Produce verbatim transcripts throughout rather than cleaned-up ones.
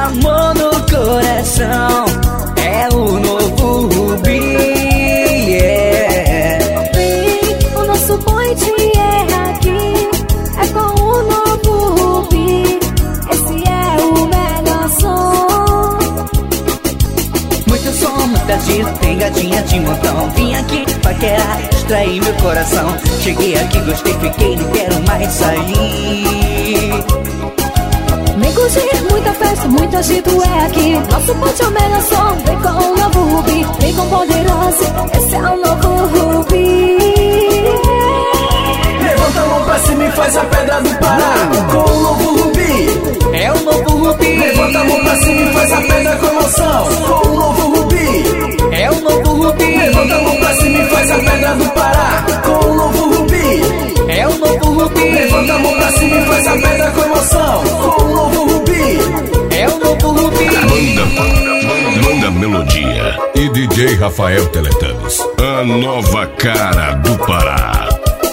amor no coração é o novo Rubi, yeah. Vem, o nosso point é aqui, é com o novo Rubi. Esse é o melhor som. Muito som, muita giro, tem gatinha de montão. Vim aqui paquerar, extrair meu coração. Cheguei aqui, gostei, fiquei, não quero mais sair. Vem curtir, muita festa, muito agito é aqui. Nosso ponte é o melhor som, vem com o novo Rubi. Vem com ponderância, esse é o novo Rubi. Levanta a mão pra cima e faz a pedra do Pará com o novo Rubi. É o novo Rubi. Levanta a mão pra cima e faz a pedra com emoção com o novo Rubi. É o novo Rubi. Levanta a mão pra cima e faz a pedra do Pará com o novo Rubi. É o novo Rubi. Levanta a mão pra cima e faz a pedra com emoção com o novo Rubi. É o novo Rubi. Manda, manda melodia e D J Rafael Teletubbies, a nova cara do Pará.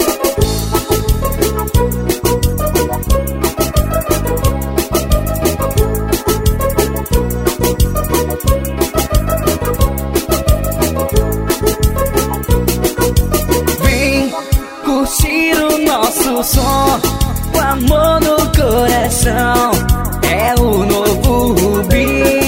Vem curtir o nosso som, o amor no coração é o novo Rubi,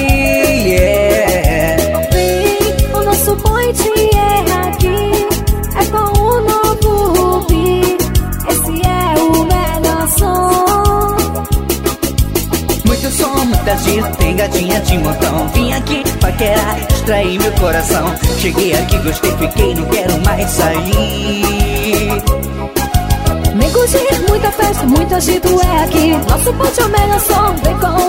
yeah. Vem, o nosso point é aqui, é com o novo Rubi. Esse é o melhor som. Muito som, muita giro, tem gatinha de montão. Vim aqui paquerar, extrair meu coração. Cheguei aqui, gostei, fiquei, não quero mais sair. Vem curtir, muita festa, muito agito é aqui. Nosso ponte é o melhor som, vem com